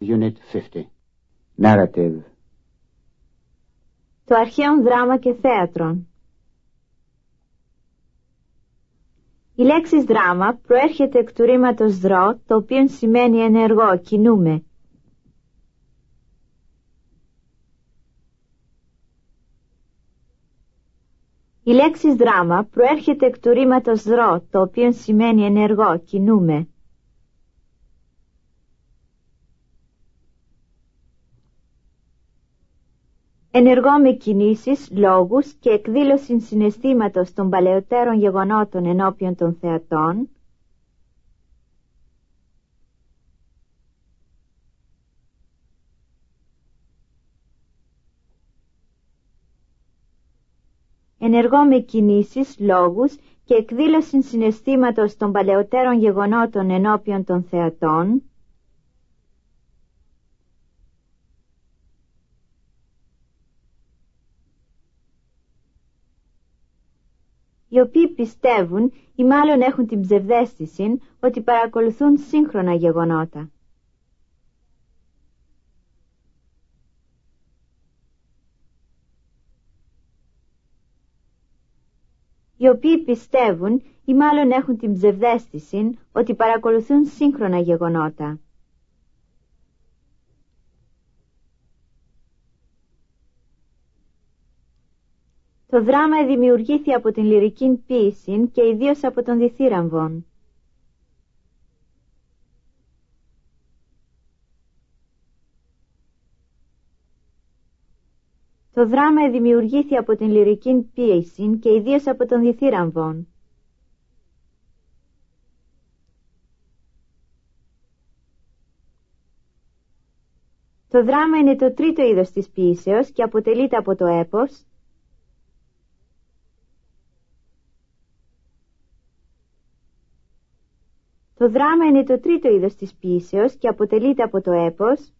Unit 50. Narrative. Το αρχαίον δράμα και θέατρον. Η λέξη δράμα προέρχεται εκ του ρήματος δρό, το οποίο σημαίνει ενεργό, κινούμε. Η λέξη δράμα προέρχεται εκ του ρήματος δρό, το οποίο σημαίνει ενεργό, κινούμε. Ενεργό με κινήσεις, λόγους και εκδήλωση συναισθήματος των παλαιότερων γεγονότων ενώπιον των θεατών, ενεργό με κινήσεις, λόγους και εκδήλωση συναισθήματος των παλαιότερων γεγονότων ενώπιον των θεατών, οι οποίοι πιστεύουν ή μάλλον έχουν την ψευδαίσθηση ότι παρακολουθούν σύγχρονα γεγονότα. Οι οποίοι πιστεύουν ή μάλλον έχουν την ψευδαίσθηση ότι παρακολουθούν σύγχρονα γεγονότα. Το δράμα δημιουργήθη από την λυρική ποίηση και ιδίως από τον διθύραμβον. Το δράμα δημιουργήθη από την λυρική ποίηση και ιδίως από τον διθύραμβον. Το δράμα είναι το τρίτο είδος της ποίησεως και αποτελείται από το έπος, το δράμα είναι το τρίτο είδος της ποίησεως και αποτελείται από το έπος,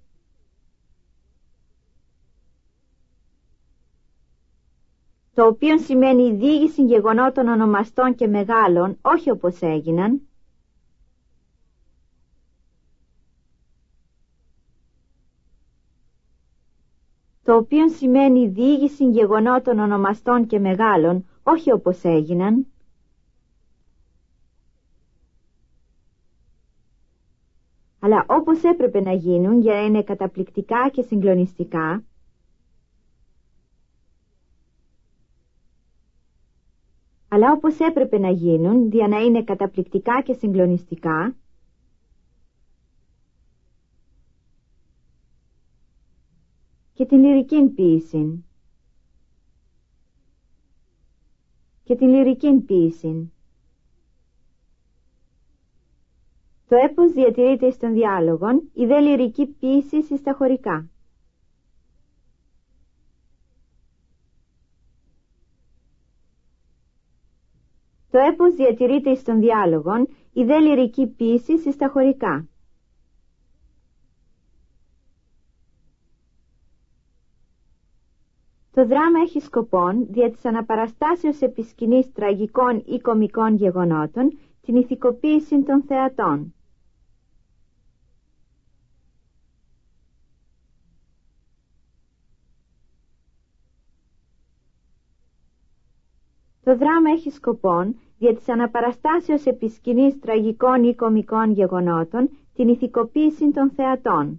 το οποίο σημαίνει η διήγηση γεγονότων ονομαστών και μεγάλων, όχι όπως έγιναν, το οποίο σημαίνει η διήγηση γεγονότων ονομαστών και μεγάλων, όχι όπως έγιναν, αλλά όπως έπρεπε να γίνουν για να είναι καταπληκτικά και συγκλονιστικά, αλλά όπως έπρεπε να γίνουν για να είναι καταπληκτικά και συγκλονιστικά, και την λυρική ποίηση. Και την λυρική ποίηση. Το έπος διατηρείται εις των διάλογων, η δε λυρική ποίηση εις τα χωρικά. Το έπος διατηρείται εις των διάλογων, η δε λυρική ποίηση εις τα χωρικά. Το δράμα έχει σκοπόν, δια της αναπαραστάσεως επί σκηνής τραγικών ή κωμικών γεγονότων, την ηθικοποίηση των θεατών. Το δράμα έχει σκοπόν, δια της αναπαραστάσεως επί σκηνής τραγικών ή κωμικών γεγονότων, την ηθικοποίηση των θεατών.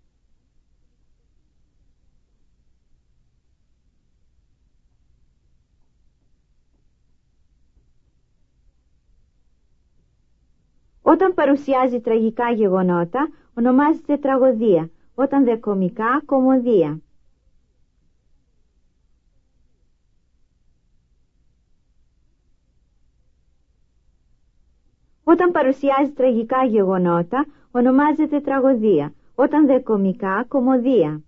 Όταν παρουσιάζει τραγικά γεγονότα, ονομάζεται τραγωδία, όταν δε κωμικά, κωμωδία. Όταν παρουσιάζει τραγικά γεγονότα, ονομάζεται τραγωδία, όταν δε κωμικά, κωμωδία.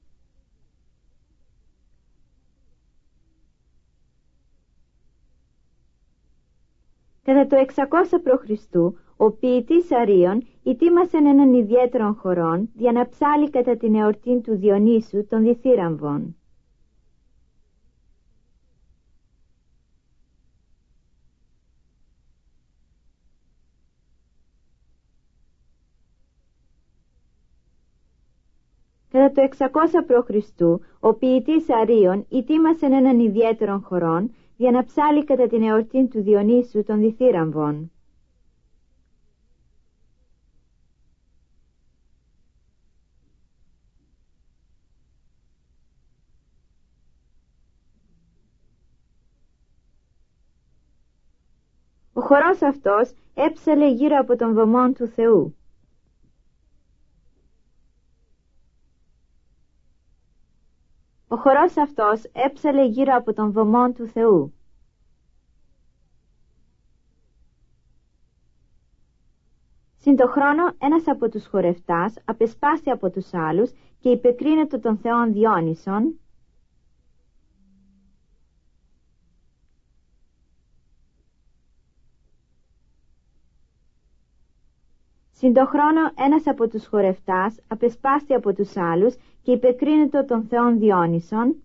Κατά το 600 π.Χ. ο ποιητής Αρίων ετοίμασεν έναν ιδιαίτερον χορόν για να ψάλει κατά την εορτήν του Διονύσου των διθύραμβων. Κατά το 600 π.Χ. ο ποιητής Αρίων ετοίμασε έναν ιδιαίτερον χορόν για να ψάλει κατά την εορτή του Διονύσου των Διθύραμβων. Ο χορός αυτός έψαλε γύρω από τον βωμόν του Θεού. Ο χορός αυτός έψαλε γύρω από τον βωμόν του Θεού. Συν το χρόνο ένας από τους χορευτάς απεσπάσει από τους άλλους και υπεκρίνεται τον Θεόν Διόνυσον, συν το χρόνο ένας από τους χορευτάς απεσπάσει από τους άλλους και υπεκρίνεται τον Θεόν Διόνυσον,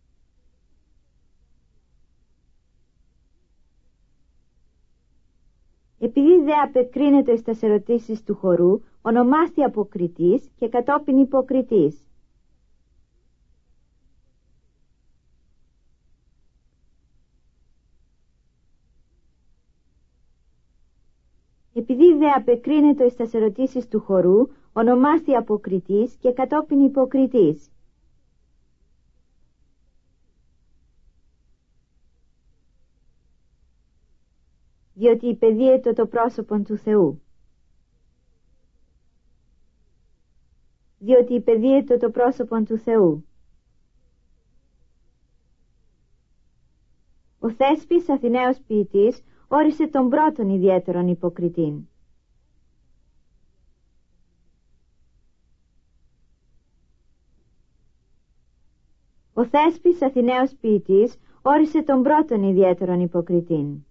επειδή δε απεκρίνεται εις τας ερωτήσεις του χορού, ονομάστη αποκριτής και κατόπιν υποκριτής. Επειδή δε απεκρίνεται εις τας ερωτήσεις του χορού, ονομάστη αποκριτής και κατόπιν υποκριτής. Διότι υπεδίαιτο το πρόσωπον του Θεού. Διότι υπεδίαιτο το πρόσωπον του Θεού. Ο Θέσπης Αθηναίος ποιητής όρισε τον πρώτον ιδιαίτερον υποκριτήν. Ο Θέσπης Αθηναίος ποιητής όρισε τον πρώτον ιδιαίτερον υποκριτήν.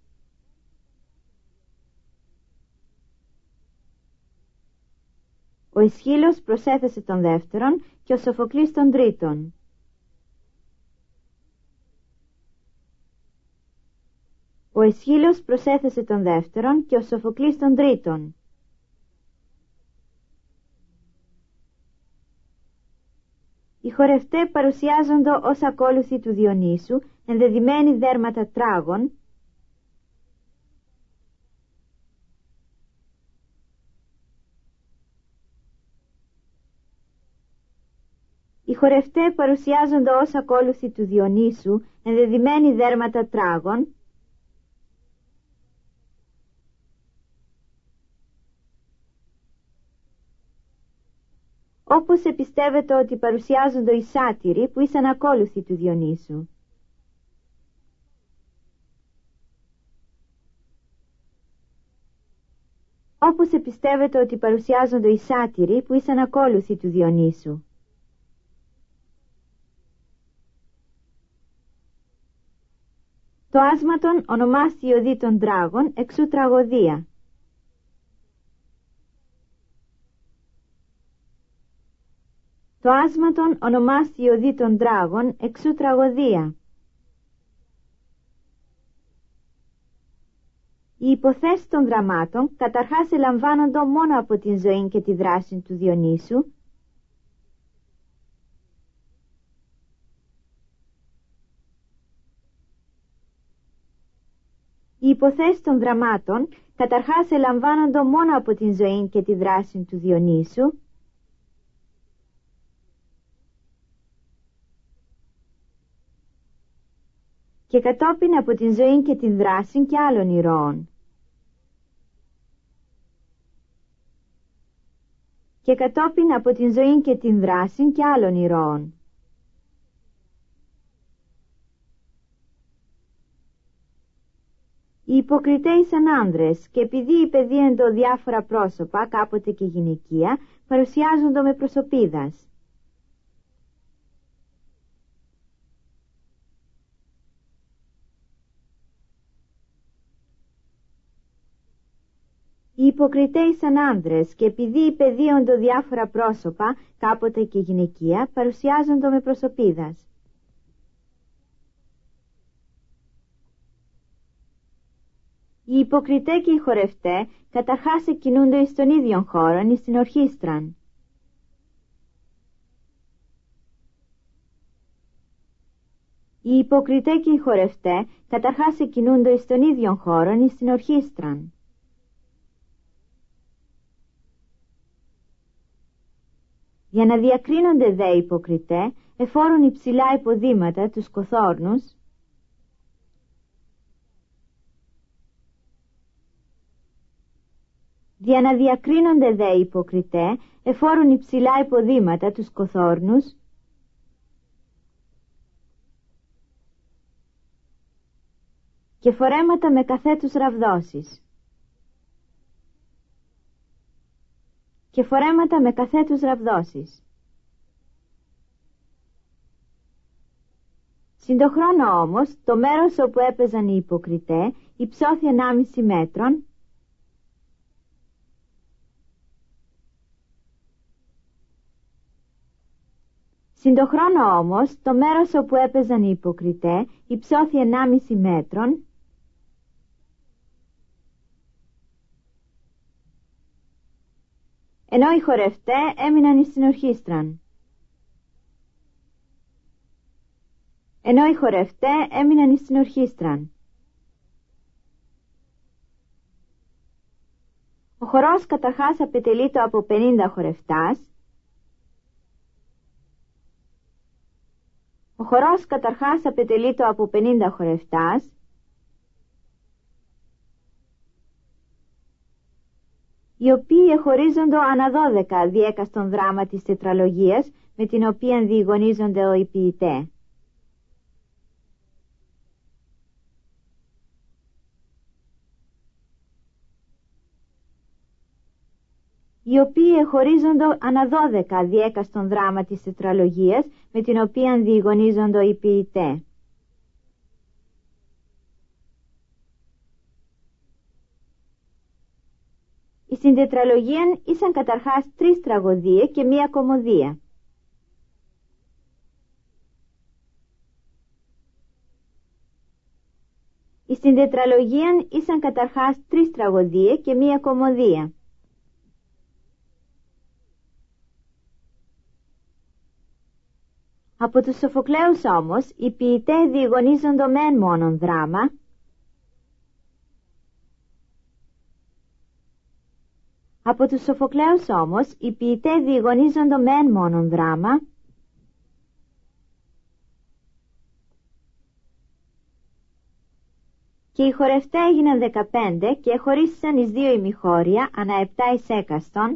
Ο Αισχύλος προσέθεσε τον δεύτερον και ο Σοφοκλής τον τρίτον. Ο Αισχύλος προσέθεσε τον δεύτερον και ο Σοφοκλής τον τρίτον. Οι χορευτέ παρουσιάζονται ως ακόλουθοι του Διονύσου, ενδεδειμένοι δέρματα τράγων, οι χορευτέ παρουσιάζονται ως ακόλουθοι του Διονύσου, ενδεδειμένοι δέρματα τράγων, όπως επιστεύεται ότι παρουσιάζονται οι σάτυροι που ήσαν ακόλουθοι του Διονύσου. Όπως επιστεύεται ότι παρουσιάζονται οι σάτυροι που ήσαν ακόλουθοι του Διονύσου. Το άσματον ονομάστη η οδή των τράγων, εξού τραγωδία. Το άσματον ονομάστη η οδή των τράγων, εξού τραγωδία. Οι υποθέσεις των δραμάτων καταρχάς ελαμβάνονται μόνο από την ζωή και τη δράση του Διονύσου, οι υποθέσεις των δραμάτων καταρχάς ελαμβάνονται μόνο από την ζωή και τη δράση του Διονύσου, και κατόπιν από την ζωή και την δράση και άλλων ηρώων. Και κατόπιν από την ζωή και την δράση και άλλων ηρώων. Οι υποκριτές ήσαν άνδρες και επειδή υπεδίεντο διάφορα πρόσωπα, κάποτε και γυναικεία, παρουσιάζονται με προσωπίδας. Οι υποκριτές ήσαν άνδρες και επειδή υπεδίοντο διάφορα πρόσωπα, κάποτε και γυναικεία, παρουσιάζονται με προσωπίδας. Οι υποκριτέ και οι χορευτέ καταρχάς εκκινούνται εις τον ίδιον χώρον, εις την ορχήστραν. Οι υποκριτέ και οι χορευτέ καταρχάς εκκινούνται εις των ίδιων χώρων εις την ορχήστραν. Για να διακρίνονται δε οι υποκριτέ, εφόρουν υψηλά υποδήματα τους κοθόρνους, για να διακρίνονται δε οι υποκριτέ, εφόρουν υψηλά υποδήματα τους κοθόρνους, και φορέματα με καθέτους ραβδώσεις. Και φορέματα με καθέτους ραβδώσεις. Συν το χρόνο όμως, το μέρος όπου έπαιζαν οι υποκριτέ υψώθη 1,5 μέτρον, συν το χρόνο όμως, το μέρος όπου έπαιζαν οι υποκριτέ υψώθη 1,5 μέτρον, ενώ οι χορευτέ έμειναν εις την ορχήστραν. Ενώ οι χορευτέ έμειναν εις την ορχήστραν. Ο χορός καταρχάς απετελείται από 50 χορευτάς. Ο χορός καταρχάς απετελείται από 50 χορευτάς, οι οποίοι εχωρίζονται ανά 12 διέκαστον δράμα της τετραλογίας, με την οποία διηγωνίζονται οι ποιητέ. Οι οποίοι εχωρίζονται ανά 12 διέκαστον δράμα της τετραλογίας, με την οποία διηγωνίζονται οι ποιητέ. Στην τετραλογία ήσαν καταρχάς 3 τραγωδίες και 1 κωμωδία. Στην τετραλογία ήσαν καταρχάς 3 τραγωδίες και 1 κωμωδία. Από τους Σοφοκλέους όμως, οι ποιητέ διηγωνίζονται μεν μόνον δράμα, από τους Σοφοκλέους όμως, οι ποιητέ διηγωνίζονται μεν μόνον δράμα, και οι χορευτέ έγιναν 15 και χωρίστησαν εις 2 ημιχώρια, ανά 7 εις έκαστον,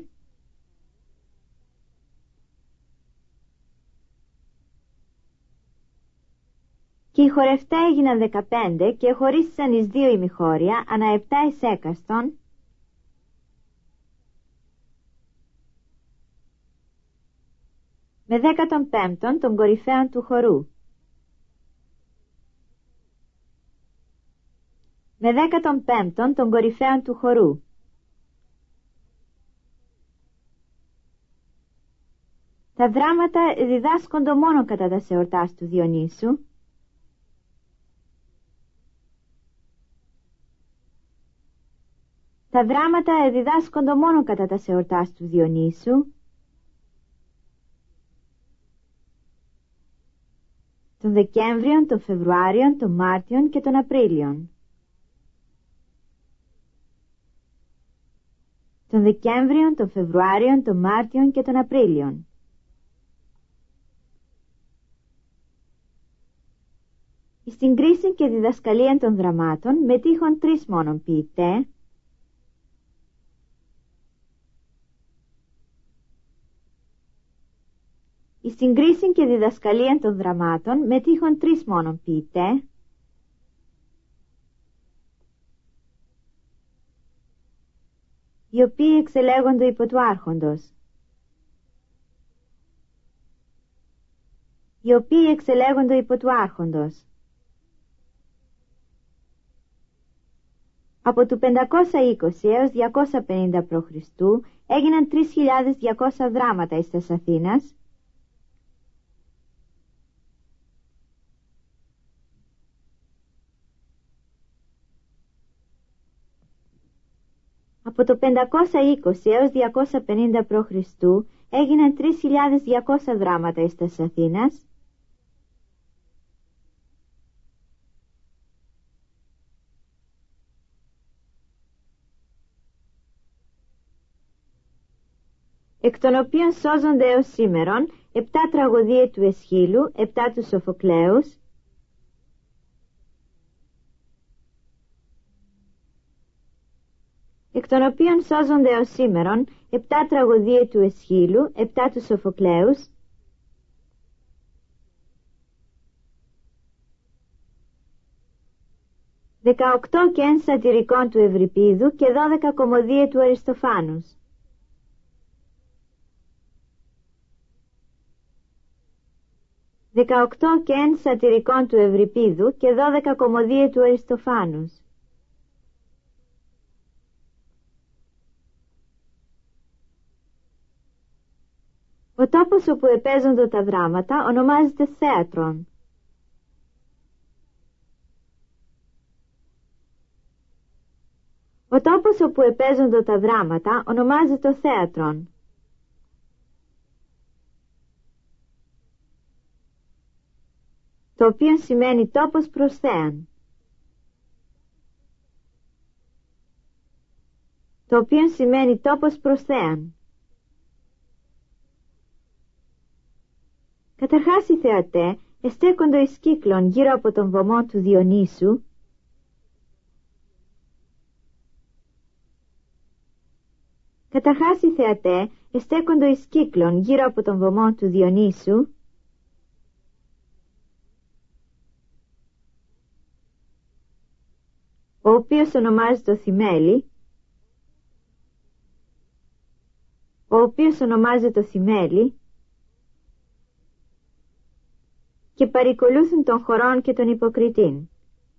και οι χορευτέ έγιναν 15 και χωρίστησαν εις 2 ημιχώρια, ανά 7 εις έκαστον, με 15 των κορυφαίων του χορού. Με 15 των κορυφαίων του χορού. Τα δράματα διδάσκονται μόνο κατά τα εορτάς του Διονύσου. Τα δράματα διδάσκονται μόνο κατά τα εορτάς του Διονύσου. Τον Δεκέμβριον, τον Φεβρουάριον, τον Μάρτιον και τον Απρίλιον. Τον Δεκέμβριον, τον Φεβρουάριον, τον Μάρτιον και τον Απρίλιον. Στην κρίση και διδασκαλία των δραμάτων μετήχαν 3 μόνον ποιητέ, στην κρίση και διδασκαλία των δραμάτων μετήχαν 3 μόνον ποιητέ, οι οποίοι εξελέγονται υπό του άρχοντος. Οι οποίοι εξελέγονται υπό του άρχοντος. Από του 520 έως 250 π.Χ. έγιναν 3.200 δράματα εις τας Αθήνας, από το 520 έως 250 π.Χ. έγιναν 3.200 δράματα εις τας Αθήνας, εκ των οποίων σώζονται έως σήμερον 7 τραγωδίες του Εσχύλου, 7 του Σοφοκλέους, εκ των οποίων σώζονται έως σήμερον 7 τραγωδίες του Εσχύλου, 7 του Σοφοκλέους, «18 και εν σατυρικών του Ευρυπίδου και 12 κωμωδίες του Αριστοφάνους». «18 και εν σατυρικών του Ευρυπίδου και 12 κωμωδίες του Αριστοφάνους». Ο τόπος όπου επέζονται τα δράματα ονομάζεται θέατρον. Ο τόπος όπου επέζονται τα δράματα ονομάζεται θέατρον. Το οποίο σημαίνει τόπος προς θέαν. Το οποίο σημαίνει τόπος προς θέαν. Καταρχάς οι θεατέ εστέκοντο εις κύκλον γύρω από τον βωμό του Διονύσου, ο οποίος ονομάζεται Θυμέλη, και παρικολούθουν των χωρών και των υποκριτήν.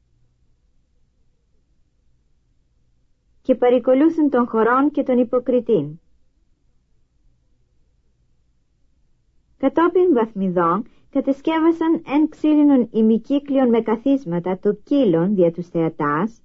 Κατόπιν βαθμιδών κατεσκεύασαν εν ξύλινων ημικύκλιων με καθίσματα το κύλων δια τους θεατάς,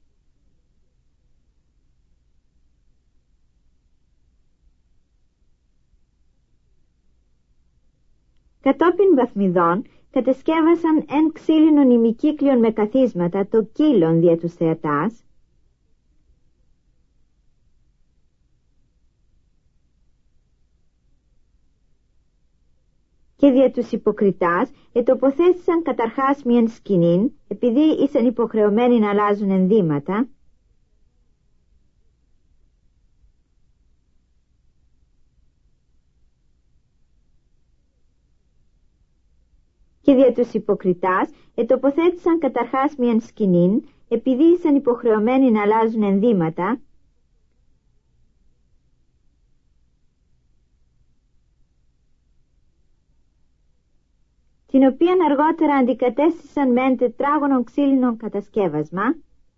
και δια τους υποκριτάς ετοποθέτησαν καταρχάς μιαν σκηνήν, επειδή ήσαν υποχρεωμένοι να αλλάζουν ενδύματα, την οποίαν αργότερα αντικατέστησαν με τετράγωνο ξύλινο κατασκεύασμα,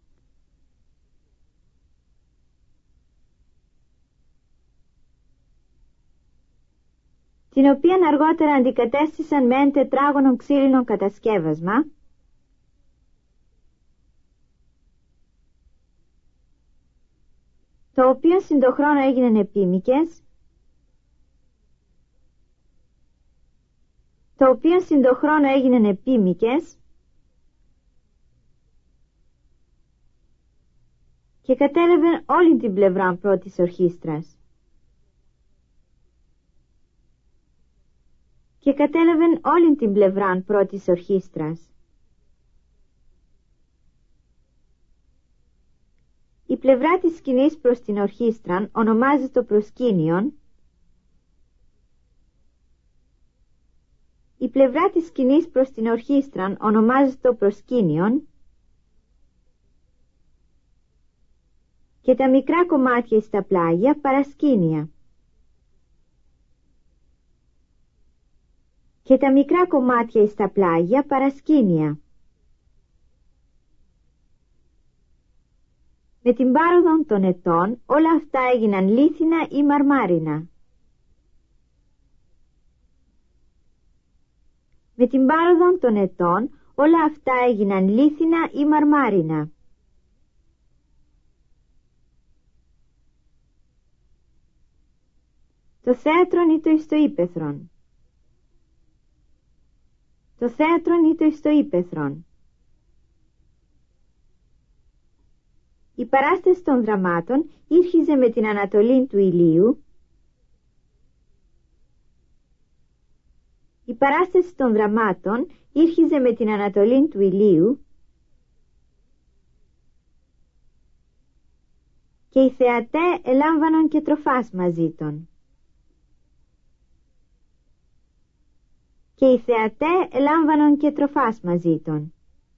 το οποίο συντοχρόνω έγιναν επίμικες, και κατέλαβαν όλη την πλευρά πρώτης ορχήστρας. Η πλευρά της σκηνής προς την ορχήστραν ονομάζεται το προσκήνιον, και τα μικρά κομμάτια στα πλάγια παρασκήνια. Με την πάροδο των ετών όλα αυτά έγιναν λίθινα ή μαρμάρινα. Το θέατρον ήτο εις το ύπαιθρον. Η παράσταση των δραμάτων ήρχιζε με την ανατολή του ηλίου Η παράσταση των δραμάτων ήρχιζε με την ανατολή του ηλίου και οι θεατέ ελάμβανον και τροφάς μαζί των. Και οι θεατέ ελάμβανον και τροφάς μαζί των.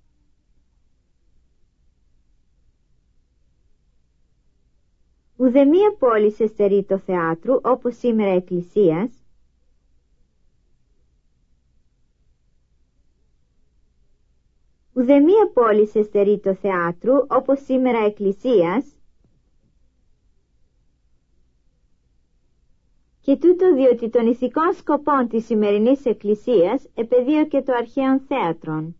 Ουδεμία πόλη εστερεί το θεάτρου όπως σήμερα εκκλησίας, ουδεμία πόλη εστερεί το θεάτρου όπως σήμερα εκκλησίας, και τούτο διότι των ηθικών σκοπών της σημερινής εκκλησίας επεδίωκε το αρχαίον θέατρον.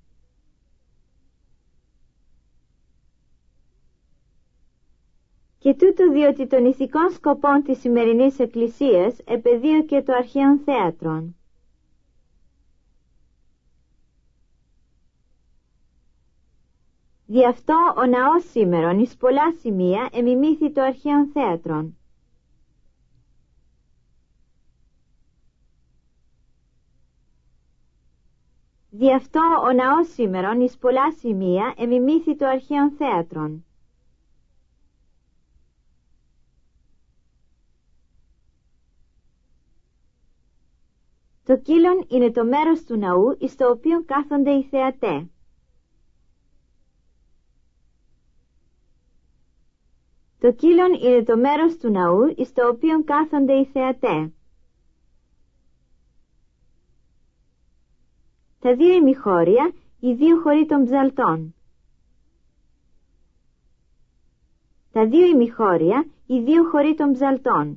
Και τούτο διότι των ηθικών σκοπών της σημερινής εκκλησίας επεδίωκε το αρχαίον θέατρον. Δι' αυτό ο ναός σήμερον εις πολλά σημεία εμιμήθη το αρχαίον θέατρον. Δι' αυτό ο ναός σήμερον εις πολλά σημεία εμιμήθη το αρχαίον θέατρον. Το κύλον είναι το μέρος του ναού εις το οποίο κάθονται οι θεατέ. Το κύλον είναι το μέρος του ναού εις το οποίο κάθονται οι θεατέ. Τα δύο ημιχώρια, οι δύο χωρί των ψαλτών. Τα δύο ημιχώρια, οι δύο χωρί των ψαλτών.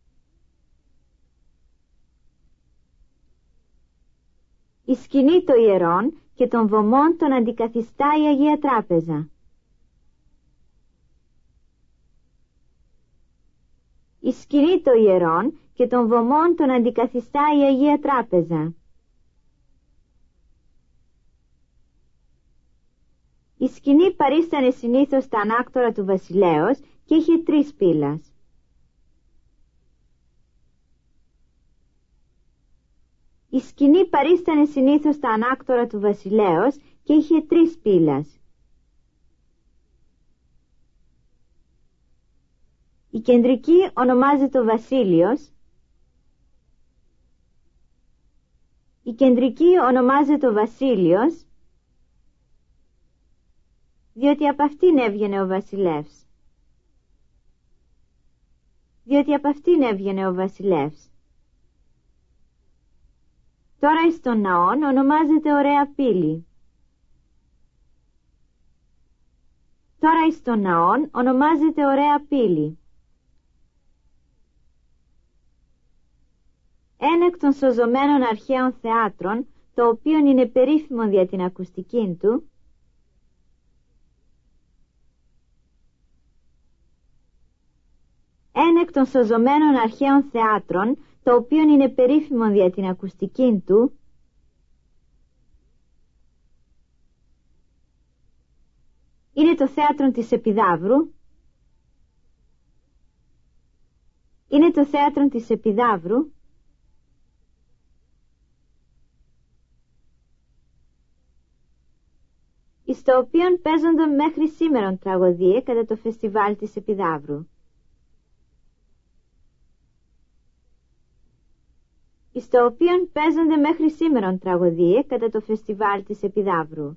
Η σκηνή των ιερών και των βωμών τον αντικαθιστά η Αγία Τράπεζα. Η σκηνή των ιερών και των βωμών τον αντικαθιστά η Αγία Τράπεζα. Η σκηνή παρίστανε συνήθως στα ανάκτορα του βασιλέως και είχε 3 πύλας. Η σκηνή παρίστανε συνήθως στα ανάκτορα του βασιλέως και είχε 3 πύλας. Η κεντρική ονομάζεται ο Βασίλειος. Η κεντρική ονομάζεται ο Βασίλειος, διότι από αυτήν έβγαινε ο βασιλεύς. Διότι από αυτήν έβγαινε ο βασιλεύς. Τώρα εις των ναών ονομάζεται Ωραία Πύλη. Τώρα εις των ναών ονομάζεται Ωραία Πύλη. Ένα εκ των σωζωμένων αρχαίων θεάτρων, το οποίο είναι περίφημο δια την ακουστική του, ένα εκ των σωζωμένων αρχαίων θεάτρων, το οποίο είναι περίφημο δια την ακουστική του, είναι το θέατρο της Επιδαύρου. Είναι το θέατρο της Επιδαύρου, εις το οποίον παίζονται μέχρι σήμερον τραγωδίες κατά το φεστιβάλ της Επιδαύρου. Εις το οποίον παίζονται μέχρι σήμερον τραγωδίες κατά το φεστιβάλ της Επιδαύρου.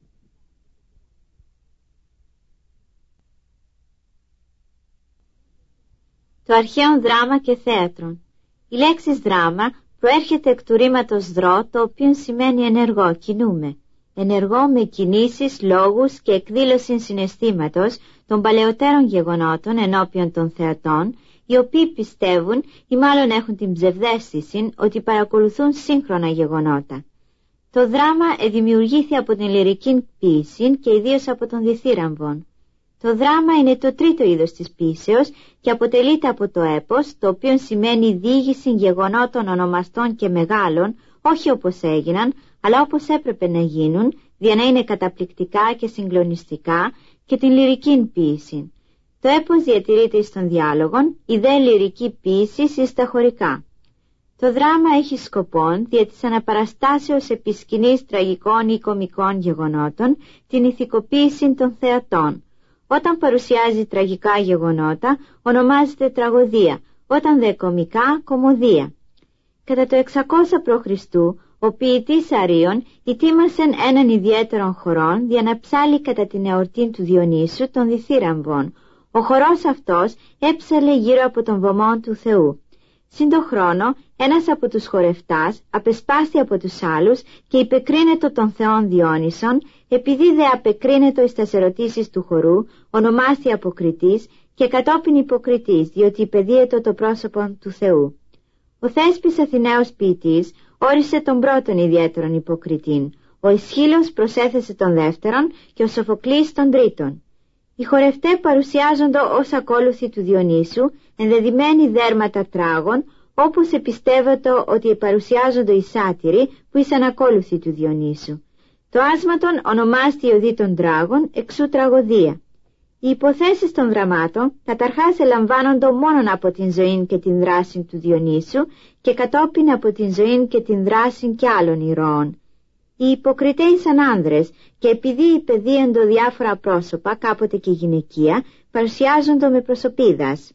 Το αρχαίο δράμα και θέατρο. Η λέξη δράμα προέρχεται εκ του ρήματος δρό, το οποίο σημαίνει ενεργό, κινούμε. Ενεργό με κινήσεις, λόγους και εκδήλωση συναισθήματος των παλαιότερων γεγονότων ενώπιον των θεατών, οι οποίοι πιστεύουν ή μάλλον έχουν την ψευδαίσθηση ότι παρακολουθούν σύγχρονα γεγονότα. Το δράμα δημιουργήθη από την λυρική ποίηση και ιδίως από τον διθύραμβον. Το δράμα είναι το τρίτο είδος της ποίησεως και αποτελείται από το έπος, το οποίο σημαίνει διήγηση γεγονότων ονομαστών και μεγάλων, όχι όπως έγιναν, αλλά όπως έπρεπε να γίνουν, για να είναι καταπληκτικά και συγκλονιστικά, και την λυρική ποίηση. Το έπος διατηρείται εις των διάλογων, η δε λυρική ποίηση εις τα χωρικά. Το δράμα έχει σκοπόν, δια της αναπαραστάσεως επί σκηνής τραγικών ή κωμικών γεγονότων, την ηθικοποίηση των θεατών. Όταν παρουσιάζει τραγικά γεγονότα, ονομάζεται τραγωδία, όταν δε κωμικά, κωμωδία. Κατά το 600 π.Χ., ο ποιητής Αρίων ετοίμασεν έναν ιδιαίτερον χορόν για να ψάλει κατά την εορτή του Διονύσου των διθύραμβων. Ο χορός αυτός έψαλε γύρω από τον βωμό του Θεού. Συν το χρόνο, ένας από τους χορευτάς απεσπάστη από τους άλλους και υπεκρίνετο των θεών Διόνυσον, επειδή δε απεκρίνετο εις τας ερωτήσεις του χορού, ονομάστη αποκριτής και κατόπιν υποκριτής, διότι υπεδίετο το πρόσωπο του Θεού. Ο Θέσπης Αθηναίος ποιητής όρισε τον πρώτον ιδιαίτερον υποκριτήν, ο Αισχύλος προσέθεσε τον δεύτερον και ο Σοφοκλής τον τρίτον. Οι χορευτέ παρουσιάζονται ως ακόλουθοι του Διονύσου, ενδεδειμένοι δέρματα τράγων, όπως επιστεύεται ότι παρουσιάζονται οι σάτυροι που ήσαν ακόλουθοι του Διονύσου. Το άσματον ονομάστη η οδή των τράγων, εξού τραγωδία. Οι υποθέσεις των δραμάτων καταρχάς ελαμβάνονται μόνον από την ζωή και την δράση του Διονύσου και κατόπιν από την ζωή και την δράση και άλλων ηρώων. Οι υποκριτές ήσαν άνδρες και επειδή υπεδίοντο διάφορα πρόσωπα, κάποτε και γυναικεία, παρουσιάζονται με προσωπίδας.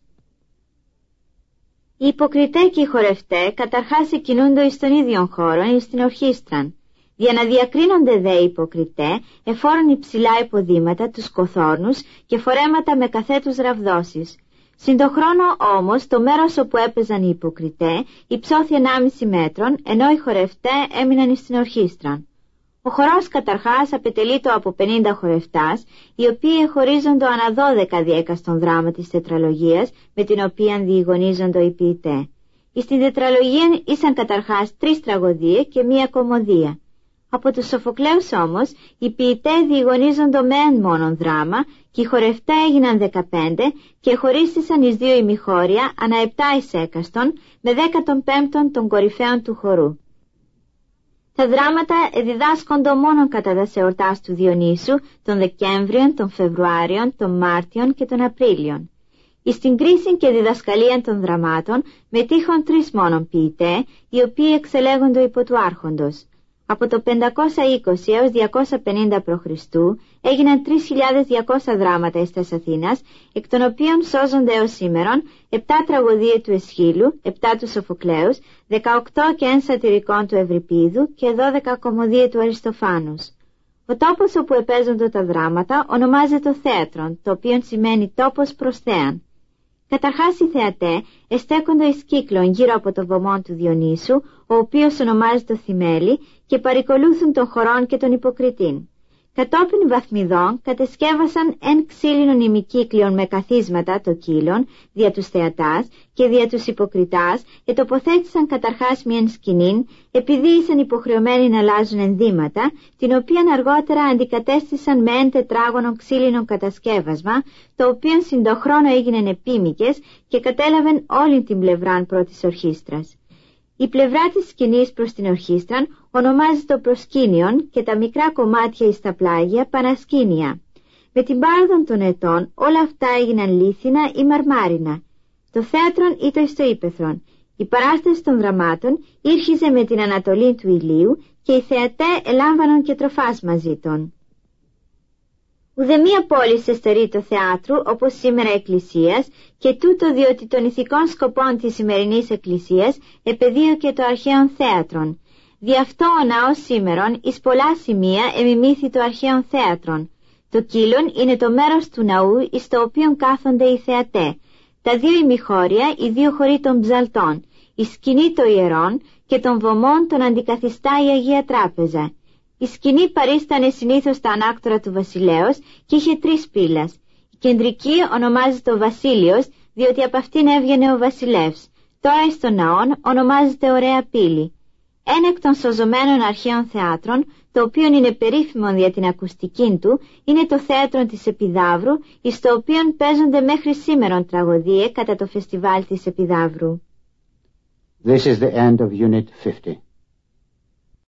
Οι υποκριτέ και οι χορευτέ καταρχάς εκκινούνται εις τον ίδιο χώρο εις την ορχήστραν. Για να διακρίνονται δε οι υποκριτέ, εφόρουν υψηλά υποδήματα, τους κοθόρνους και φορέματα με καθέτους ραβδόσεις. Συν το χρόνο όμως, το μέρος όπου έπαιζαν οι υποκριτέ υψώθη 1,5 μέτρον, ενώ οι χορευτέ έμειναν εις την ορχήστραν. Ο χορός καταρχάς απετελείτο από 50 χορευτάς, οι οποίοι χωρίζονται ανά 12 διέκαστον δράμα της τετραλογίας, με την οποία διηγωνίζονται οι ποιητέ. Εις την τετραλογία ήσαν καταρχάς 3 τραγωδίες και 1 κωμωδία. Από τους Σοφοκλέους όμως, οι ποιητέ διηγωνίζονται με εν μόνον δράμα και οι χορευτέ έγιναν 15 και χωρίστησαν εις 2 ημιχώρια ανά 7 εις έκαστον, με 15 των κορυφαίων του χορού. Τα δράματα διδάσκονται μόνο κατά τας εορτάς του Διονύσου, τον Δεκέμβριον, τον Φεβρουάριον, τον Μάρτιον και τον Απρίλιον. Εις την κρίση και διδασκαλία των δραμάτων μετήχαν 3 μόνον ποιητέ, οι οποίοι εξελέγονται υπό του άρχοντος. Από το 520 έως 250 π.Χ. έγιναν 3.200 δράματα εις τας Αθήνας, εκ των οποίων σώζονται έως σήμερον 7 τραγωδίες του Αισχύλου, 7 του Σοφοκλέους, 18 και εν σατυρικών του Ευρυπίδου και 12 κωμωδίες του Αριστοφάνους. Ο τόπος όπου επέζονται τα δράματα ονομάζεται θέατρον, το οποίο σημαίνει τόπος προς θέαν. Καταρχάς οι θεατέ εστέκονται εις κύκλον γύρω από το βωμό του Διονύσου, ο οποίος ονομάζεται Θυμέλη, και παρικολούθουν των χωρών και των υποκριτήν. Κατόπιν βαθμιδών κατεσκεύασαν εν ξύλινων ημικύκλιων με καθίσματα το κύλων, δια τους θεατάς και δια τους υποκριτάς, ετοποθέτησαν καταρχάς μιαν σκηνήν, επειδή ήσαν υποχρεωμένοι να αλλάζουν ενδύματα, την οποία αργότερα αντικατέστησαν με εν τετράγωνο ξύλινο κατασκεύασμα, το οποίο συν το χρόνο έγιναν επίμικες και κατέλαβαν όλη την πλευράν πρώτης ορχήστρας. Η πλευρά της σκηνής προς την ορχήστραν ονομάζεται προσκήνιον και τα μικρά κομμάτια εις τα πλάγια παρασκήνια. Με την πάροδο των ετών όλα αυτά έγιναν λίθινα ή μαρμάρινα. Το θέατρον ήτο εις το ύπαιθρον. Η παράσταση των δραμάτων ήρχιζε με την ανατολή του ηλίου και οι θεατέ ελάμβανον και τροφάς μαζί των. Ουδεμία πόλη εστερεί το θεάτρου όπως σήμερα εκκλησίας και τούτο διότι των ηθικών σκοπών της σημερινής εκκλησίας επεδίωκε και το αρχαίον θέατρον. Δι' αυτό ο ναός σήμερον εις πολλά σημεία εμιμήθη το αρχαίον θέατρον. Το κύλον είναι το μέρος του ναού εις το οποίο κάθονται οι θεατέ. Τα 2 ημιχώρια, οι 2 χωρί των ψαλτών, η σκηνή των ιερών και των βωμών τον αντικαθιστά η Αγία Τράπεζα. Η σκηνή παρίστανε συνήθως στα ανάκτορα του βασιλέως και είχε 3 πύλας. Η κεντρική ονομάζεται ο Βασίλειος, διότι από αυτήν έβγαινε ο βασιλεύς. Τώρα εις των ναών ονομάζεται Ωραία Πύλη. Ένα εκ των σωζωμένων αρχαίων θεάτρων, το οποίο είναι περίφημο για την ακουστική του, είναι το θέατρο της Επιδαύρου, εις το οποίο παίζονται μέχρι σήμερον τραγωδίες κατά το φεστιβάλ της Επιδαύρου. This is the end of Unit 50.